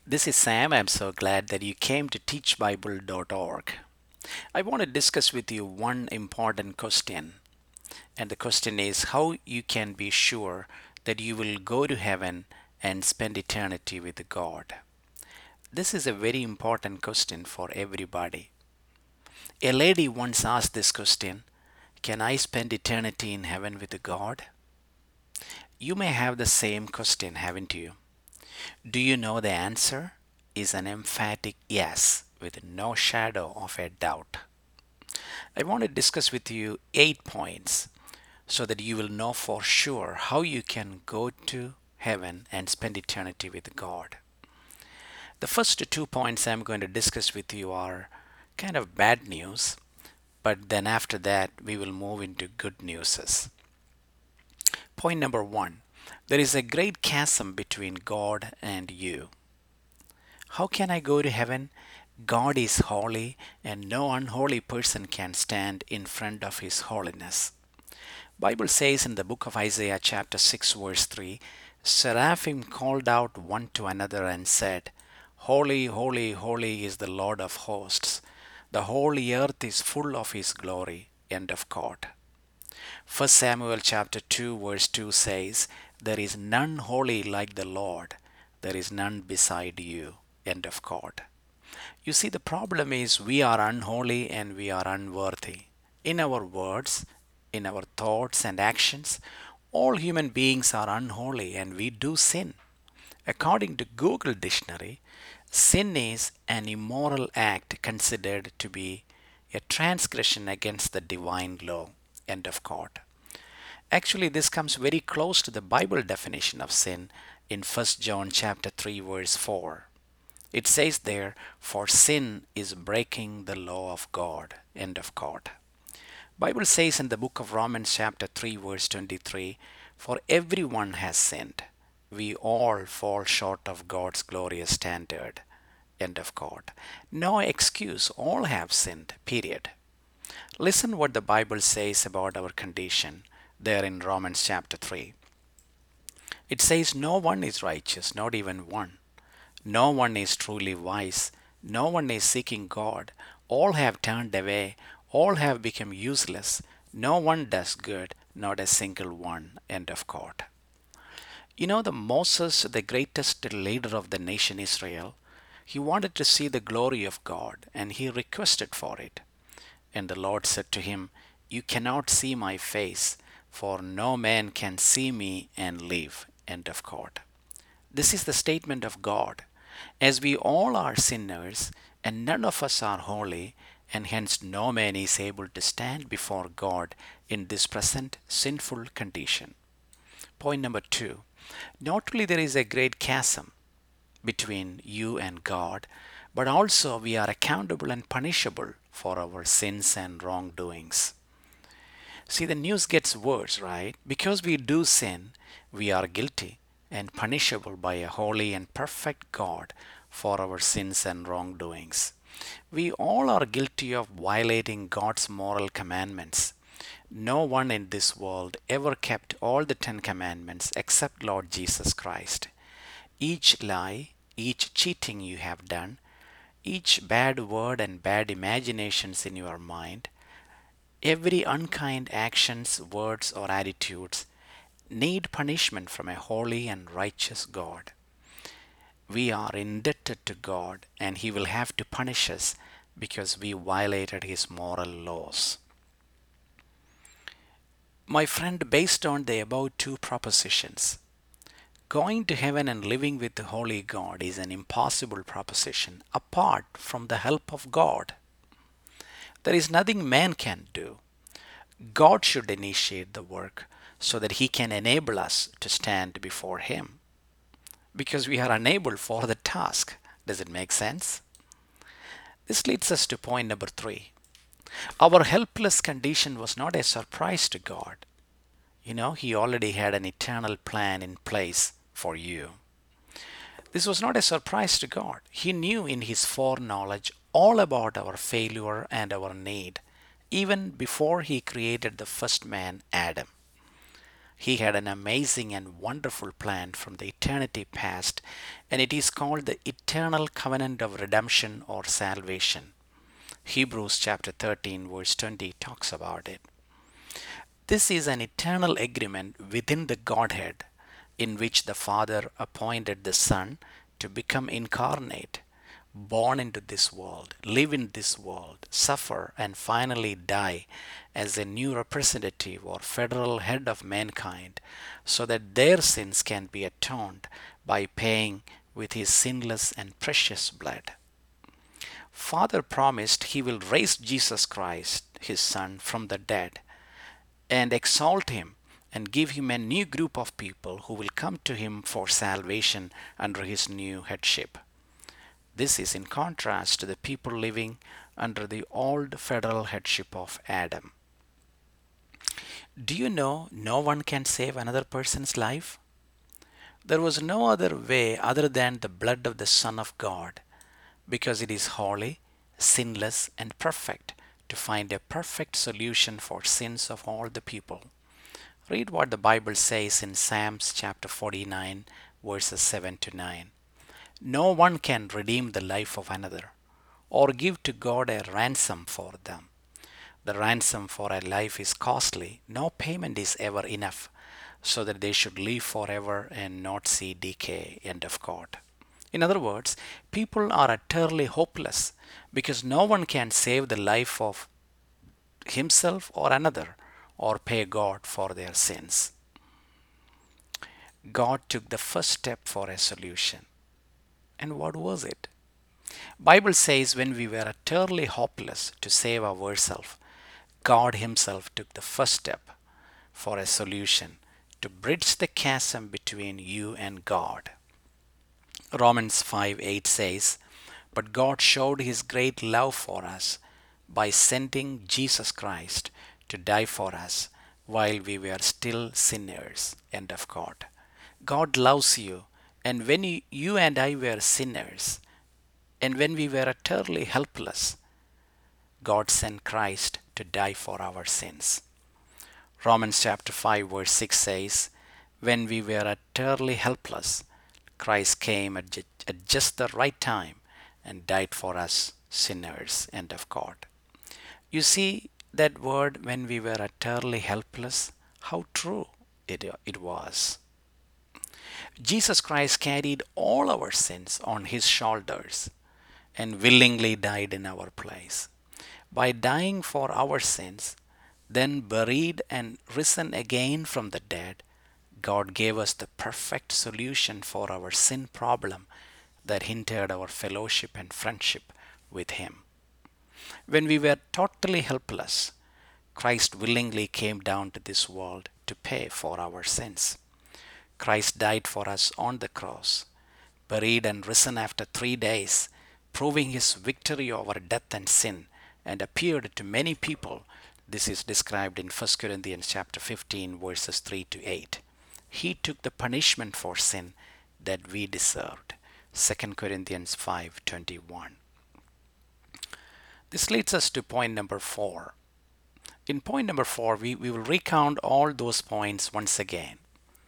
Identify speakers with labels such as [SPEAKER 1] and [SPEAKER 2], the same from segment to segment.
[SPEAKER 1] This is Sam. I'm so glad that you came to teachbible.org. I want to discuss with you one important question. And the question is how you can be sure that you will go to heaven and spend eternity with God. This is a very important question for everybody. A lady once asked this question: can I spend eternity in heaven with God? You may have the same question, haven't you? Do you know the answer is an emphatic yes with no shadow of a doubt? I want to discuss with you 8 points so that you will know for sure how you can go to heaven and spend eternity with God. The first 2 points I'm going to discuss with you are kind of bad news, but then after that we will move into good news. Point number one: there is a great chasm between God and you. How can I go to heaven? God is holy, and no unholy person can stand in front of his holiness. Bible says in the book of Isaiah chapter 6 verse 3, Seraphim called out one to another and said, Holy, holy, holy is the Lord of hosts. The whole earth is full of his glory. End of quote. 1 Samuel chapter 2 verse 2 says, There is none holy like the Lord. There is none beside you. End of quote. You see, the problem is we are unholy and we are unworthy. In our words, in our thoughts and actions, all human beings are unholy and we do sin. According to Google Dictionary, sin is an immoral act considered to be a transgression against the divine law. End of quote. Actually, this comes very close to the Bible definition of sin in 1 John chapter 3 verse 4. It says there, for sin is breaking the law of God. End of quote. Bible says in the book of Romans chapter 3 verse 23, for everyone has sinned. We all fall short of God's glorious standard. End of quote. No excuse. All have sinned. Period. Listen what the Bible says about our condition there in Romans chapter 3. It says, no one is righteous, not even one. No one is truly wise. No one is seeking God. All have turned away. All have become useless. No one does good, not a single one. End of quote. You know, the Moses, the greatest leader of the nation Israel, he wanted to see the glory of God and he requested for it. And the Lord said to him, You cannot see my face, for no man can see me and live. End of quote. This is the statement of God. As we all are sinners, and none of us are holy, and hence no man is able to stand before God in this present sinful condition. Point number two: not only there is a great chasm between you and God, but also we are accountable and punishable for our sins and wrongdoings. See, the news gets worse, right? Because we do sin, we are guilty and punishable by a holy and perfect God for our sins and wrongdoings. We all are guilty of violating God's moral commandments. No one in this world ever kept all the 10 Commandments except Lord Jesus Christ. Each lie, each cheating you have done, each bad word and bad imaginations in your mind, every unkind actions, words, or attitudes need punishment from a holy and righteous God. We are indebted to God and He will have to punish us because we violated His moral laws. My friend, based on the above two propositions, going to heaven and living with the Holy God is an impossible proposition apart from the help of God. There is nothing man can do. God should initiate the work so that He can enable us to stand before Him because we are unable for the task. Does it make sense? This leads us to point number three. Our helpless condition was not a surprise to God. You know, He already had an eternal plan in place for you. This was not a surprise to God. He knew in His foreknowledge all about our failure and our need, even before He created the first man, Adam. He had an amazing and wonderful plan from the eternity past, and it is called the eternal covenant of redemption or salvation. Hebrews chapter 13, verse 20 talks about it. This is an eternal agreement within the Godhead in which the Father appointed the Son to become incarnate, born into this world, live in this world, suffer, and finally die as a new representative or federal head of mankind, so that their sins can be atoned by paying with his sinless and precious blood. Father promised he will raise Jesus Christ, his Son, from the dead and exalt him and give him a new group of people who will come to him for salvation under his new headship. This is in contrast to the people living under the old federal headship of Adam. Do you know no one can save another person's life? There was no other way other than the blood of the Son of God, because it is holy, sinless, and perfect to find a perfect solution for sins of all the people. Read what the Bible says in Psalms chapter 49, verses 7 to 9. No one can redeem the life of another or give to God a ransom for them. The ransom for a life is costly. No payment is ever enough so that they should live forever and not see decay. End of quote. In other words, people are utterly hopeless because no one can save the life of himself or another or pay God for their sins. God took the first step for a solution. And what was it? Bible says when we were utterly hopeless to save ourselves, God himself took the first step for a solution to bridge the chasm between you and God. Romans 5:8 says, "But God showed his great love for us by sending Jesus Christ to die for us while we were still sinners." End of quote. God loves you, and when you and I were sinners, and when we were utterly helpless, God sent Christ to die for our sins. Romans chapter 5 verse 6 says, "When we were utterly helpless, Christ came at just the right time and died for us sinners." End of quote. You see that word, when we were utterly helpless, how true it was. Jesus Christ carried all our sins on his shoulders and willingly died in our place. By dying for our sins, then buried and risen again from the dead, God gave us the perfect solution for our sin problem that hindered our fellowship and friendship with him. When we were totally helpless, Christ willingly came down to this world to pay for our sins. Christ died for us on the cross, buried and risen after 3 days, proving his victory over death and sin, and appeared to many people. This is described in 1 Corinthians chapter 15 verses 3 to 8. He took the punishment for sin that we deserved. 2 Corinthians 5:21. This leads us to point number 4. In point number 4, we will recount all those points once again.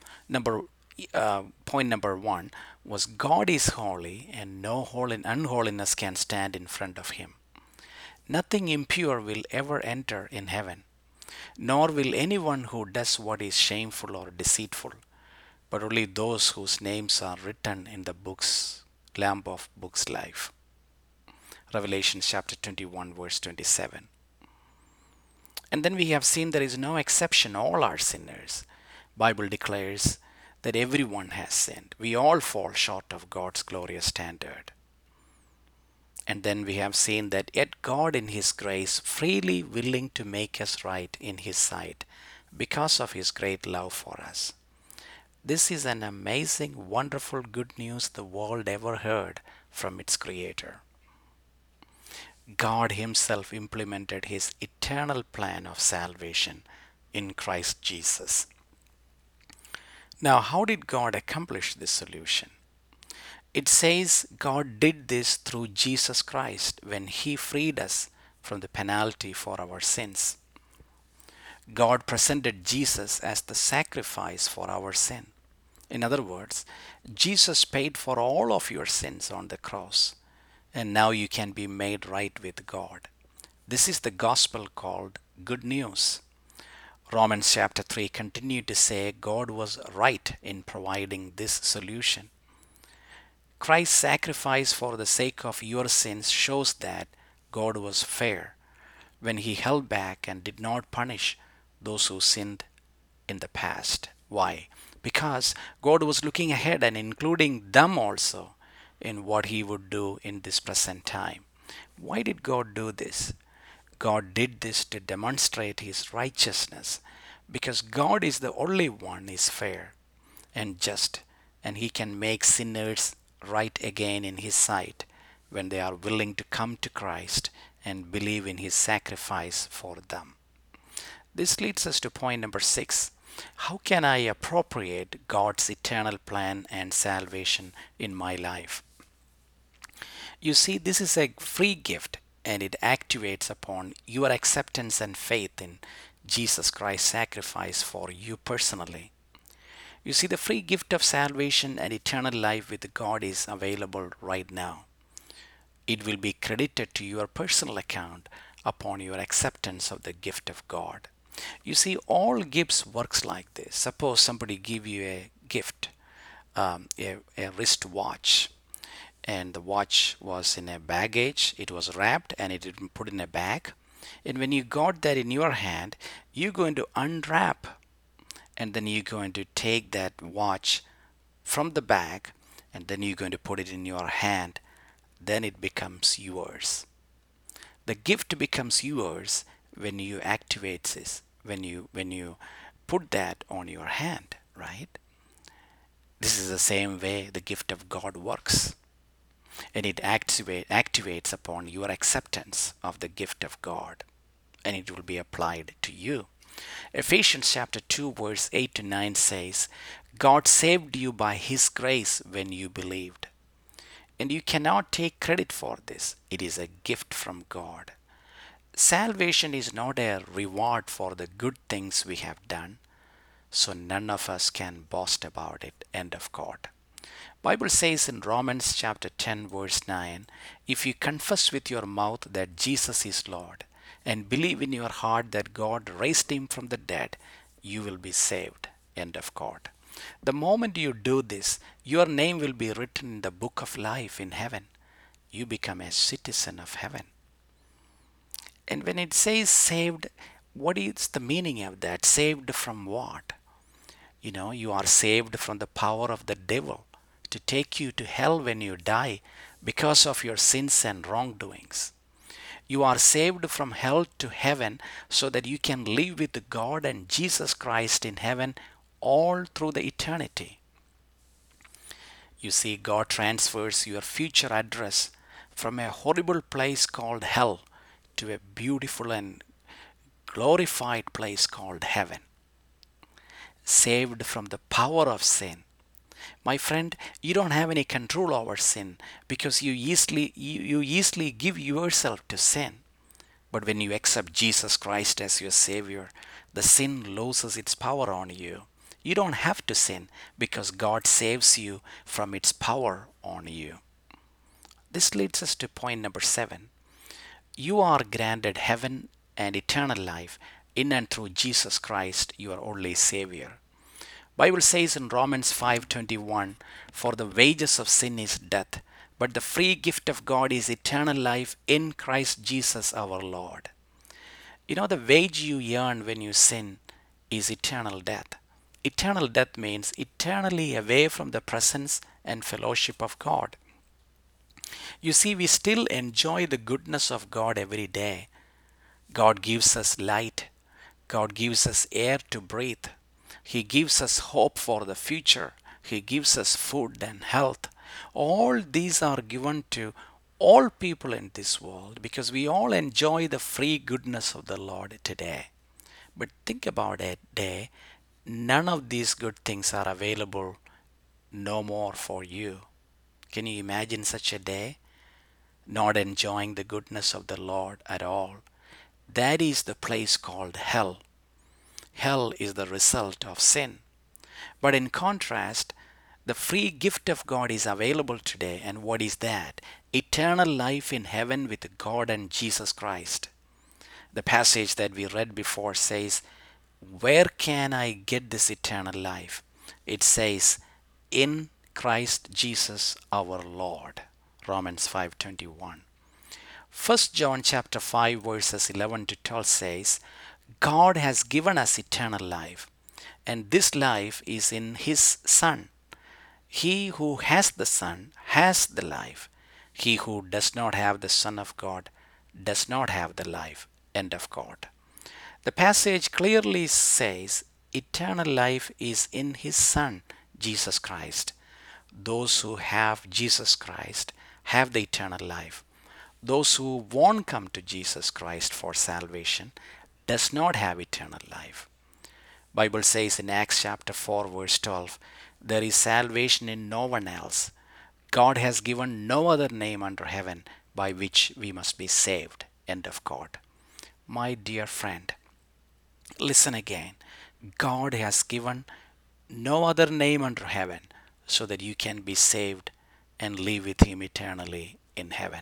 [SPEAKER 1] Point number 1 was God is holy and no unholiness can stand in front of him. Nothing impure will ever enter in heaven, nor will anyone who does what is shameful or deceitful, but only those whose names are written in the Lamb of Books life. Revelation chapter 21 verse 27. And then we have seen there is no exception, all are sinners. Bible declares that everyone has sinned. We all fall short of God's glorious standard. And then we have seen that yet God in his grace freely willing to make us right in his sight because of his great love for us. This is an amazing, wonderful good news the world ever heard from its creator. God himself implemented his eternal plan of salvation in Christ Jesus. Now, how did God accomplish this solution? It says God did this through Jesus Christ when he freed us from the penalty for our sins. God presented Jesus as the sacrifice for our sin. In other words, Jesus paid for all of your sins on the cross, and now you can be made right with God. This is the gospel called good news. Romans chapter 3 continued to say God was right in providing this solution. Christ's sacrifice for the sake of your sins shows that God was fair when he held back and did not punish those who sinned in the past. Why? Because God was looking ahead and including them also in what he would do in this present time. Why did God do this? God did this to demonstrate his righteousness because God is the only one is fair and just, and he can make sinners right again in his sight when they are willing to come to Christ and believe in his sacrifice for them. This leads us to point number 6. How can I appropriate God's eternal plan and salvation in my life? You see, this is a free gift and it activates upon your acceptance and faith in Jesus Christ's sacrifice for you personally. You see, the free gift of salvation and eternal life with God is available right now. It will be credited to your personal account upon your acceptance of the gift of God. You see, all gifts works like this. Suppose somebody give you a gift, a wristwatch, and the watch was in a baggage. It was wrapped and it had been put in a bag. And when you got that in your hand, you're going to unwrap and then you're going to take that watch from the bag and then you're going to put it in your hand. Then it becomes yours. The gift becomes yours when you activate this, when you put that on your hand, right? This is the same way the gift of God works. And it activates upon your acceptance of the gift of God, and it will be applied to you. Ephesians chapter 2 verse 8 to 9 says, God saved you by his grace when you believed. And you cannot take credit for this. It is a gift from God. Salvation is not a reward for the good things we have done, so none of us can boast about it. End of quote. Bible says in Romans chapter 10 verse 9, if you confess with your mouth that Jesus is Lord and believe in your heart that God raised him from the dead, you will be saved. End of quote. The moment you do this, your name will be written in the book of life in heaven. You become a citizen of heaven. And when it says saved, what is the meaning of that? Saved from what? You are saved from the power of the devil to take you to hell when you die because of your sins and wrongdoings. You are saved from hell to heaven so that you can live with God and Jesus Christ in heaven all through the eternity. You see, God transfers your future address from a horrible place called hell to a beautiful and glorified place called heaven. Saved from the power of sin. My friend, you don't have any control over sin because you easily give yourself to sin. But when you accept Jesus Christ as your Savior, the sin loses its power on you. You don't have to sin because God saves you from its power on you. This leads us to point number 7. You are granted heaven and eternal life in and through Jesus Christ, your only Savior. Bible says in Romans 5:21, for the wages of sin is death, but the free gift of God is eternal life in Christ Jesus our Lord. The wage you earn when you sin is eternal death. Eternal death means eternally away from the presence and fellowship of God. You see, we still enjoy the goodness of God every day. God gives us light. God gives us air to breathe. He gives us hope for the future. He gives us food and health. All these are given to all people in this world because we all enjoy the free goodness of the Lord today. But think about a day, none of these good things are available no more for you. Can you imagine such a day? Not enjoying the goodness of the Lord at all. That is the place called hell. Hell is the result of sin. But in contrast, the free gift of God is available today. And what is that? Eternal life in heaven with God and Jesus Christ. The passage that we read before says, where can I get this eternal life? It says, in Christ Jesus our Lord. Romans 5:21. First John chapter 5 verses 11 to 12 says, God has given us eternal life, and this life is in his Son. He who has the Son has the life. He who does not have the Son of God does not have the life. End of quote. The passage clearly says eternal life is in his Son, Jesus Christ. Those who have Jesus Christ have the eternal life. Those who won't come to Jesus Christ for salvation does not have eternal life. Bible says in Acts chapter 4 verse 12, there is salvation in no one else. God has given no other name under heaven by which we must be saved. End of quote. My dear friend, listen again. God has given no other name under heaven so that you can be saved and live with him eternally in heaven.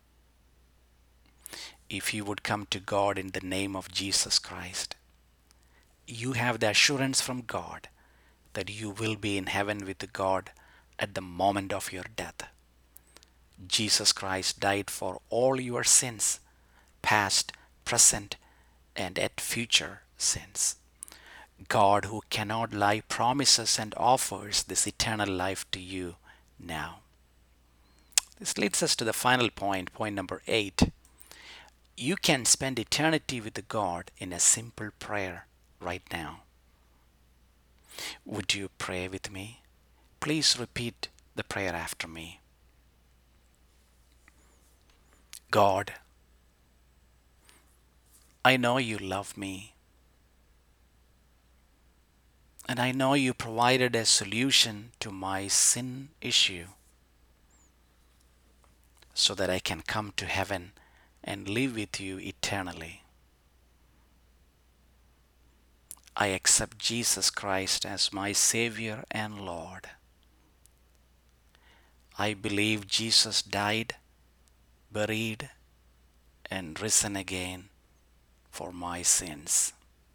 [SPEAKER 1] If you would come to God in the name of Jesus Christ, you have the assurance from God that you will be in heaven with God at the moment of your death. Jesus Christ died for all your sins, past, present, and yet future sins. God, who cannot lie, promises and offers this eternal life to you now. This leads us to the final point, point number 8. You can spend eternity with God in a simple prayer right now. Would you pray with me? Please repeat the prayer after me. God, I know you love me, and I know you provided a solution to my sin issue so that I can come to heaven and live with you eternally. I accept Jesus Christ as my Savior and Lord. I believe Jesus died, buried, and risen again for my sins.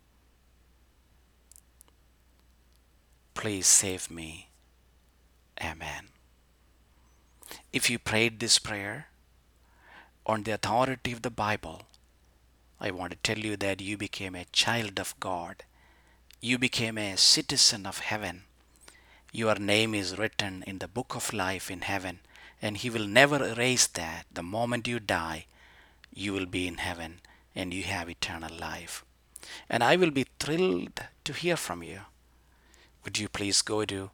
[SPEAKER 1] Please save me. Amen. If you prayed this prayer on the authority of the Bible, I want to tell you that you became a child of God. You became a citizen of heaven. Your name is written in the book of life in heaven, and He will never erase that. The moment you die, you will be in heaven and you have eternal life. And I will be thrilled to hear from you. Would you please go to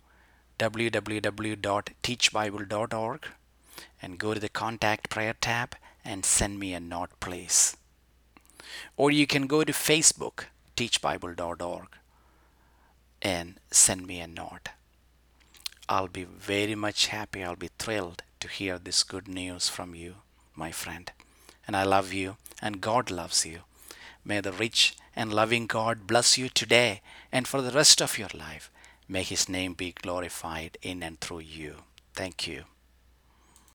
[SPEAKER 1] www.teachbible.org and go to the contact prayer tab and send me a note, please. Or you can go to Facebook, teachbible.org, and send me a note. I'll be very much happy. I'll be thrilled to hear this good news from you, my friend. And I love you, and God loves you. May the rich and loving God bless you today and for the rest of your life. May His name be glorified in and through you. Thank you.